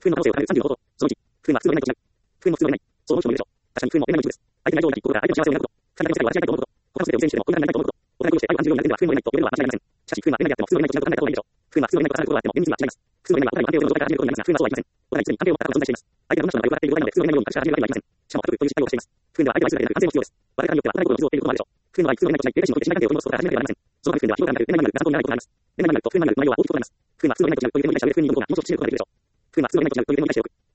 不運の可能性を疑う30のこと。その1、不運は普通のないことじゃない。不運も普通のない。そのもちろんいるでしょう。確かに不運も得ないものです。相手の愛情を抱き、心から相手の幸せを願うこと。神の世界を私がいたいと思うこと。他の全てを優先してでも、これがないと思うこと。お互いをして愛を感じるようになる点では不運も得ないと言えるのは間違いありません。しかし、不運は得ないであっても、普通の得ないと考えた方がいいでしょう。不運は普通の得ないと考えることがあっても、厳密には違います。普通の得ないはお互いの安定を望む状態から始めることになりますが、不運はそうはいきません。お互いに常に安定を持った関係を持っているわけではありません。お互いに常に関係を持った関係を存在しています。相手がどんな人なのかよくわかっていることがあるでしょう。不運は相手の愛するだけでなく、安全も必要です。我々によっては、幼い頃の傷を負っていることもあるでしょう。不運の場合、普通の得ないことによって信頼関係を取り戻すことから始めるのではありません。その不運では、疲労感がある、恋愛になる、残党になることがあります。恋愛になると不運になる内容は大きく異なります。不運は普通の得ないことになるという点に対してよく不運になることがもう少し強くなるでしょう。不運は普通の得ないことになるという点に対してよく